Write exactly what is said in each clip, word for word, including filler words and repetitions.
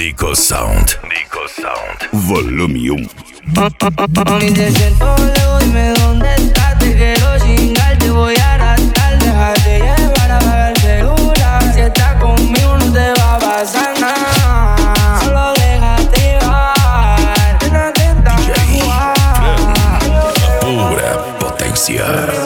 Nico Sound. Nico Sound. Volume um. Mami, te siento lejos, dime dónde estás. Te quiero chingar, te voy a arrastrar. Déjate llevar, apaga el celular. Si estás conmigo no te va a pasar nada. Solo déjate llevar. Que no te estás Pura potência.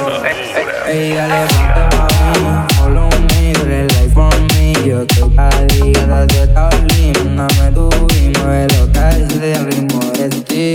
Ey, dale, ponte pa' mí. Follow me, tú eres like for me. Yo estoy para ti, cada día estás linda. Dame tu y mueve lo que dice el ritmo de ti.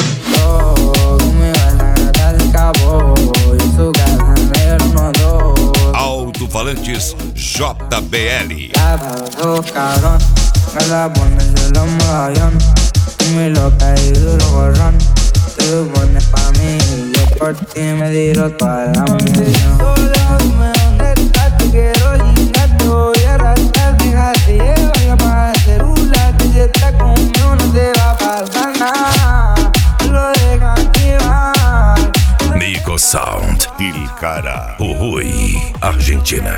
Me vas a gastar el cabo. Y su casa negro no dos. Alto-falantes J B L. La paso, cabrón. Me la pones en los medallón. Y mi loca y duro borrón. Tú pones pa' mí y yo por ti me tiro toda la misión. Solo dime dónde estás, te quiero chingar, te voy a arrastrar. Déjate llevar y apaga el celular. Que si estás conmigo no te va a pasar nada. Solo déjate llevar. Nico Sound. Il Cara. Uruguay, Argentina.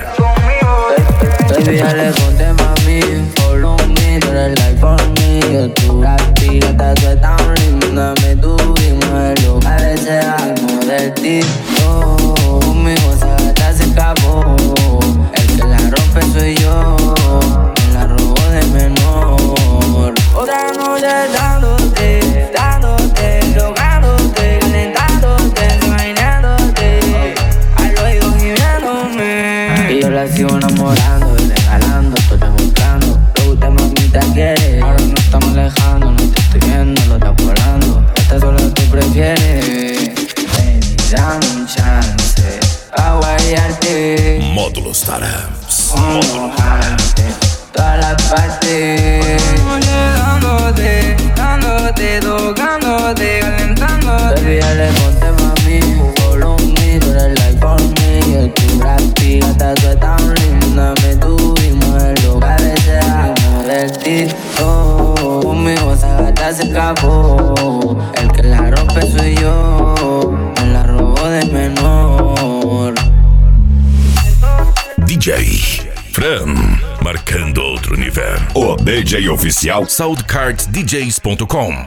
Baby, dale, ponte mami, follow me, tú eres like for me. Yo tu gatita, tú estás linda, me tú y muero. A veces algo de ti, oh, conmigo esa gata se escapó. El que la rompe soy yo, me la robo de menor. Otra noche dándote, dándote, tocándote, calentándote, imaginándote, al oído gimiéndome. Y yo la sigo enamorando, regalando, estoy demostrando. Lo usted mamita quiere, ahora no estamos alejando. No te estoy viendo, lo estás volando. Esta sola tú prefieres. Baby, dame un chance a guayarte. Módulos Tarams. Mojarte todas las partes. Dándote, dándote, tocándote, calentándote. Baby, dale, ponte mami, follow me, tú eres like for me. Yo tu gatita, tú estás linda, me tú y muero. Parece algo de ti, oh, conmigo esa gata se escapó. El que la rompe soy yo, me la robo de menor. D J Fran, marcando outro nível. O D J oficial soundcards d js ponto com.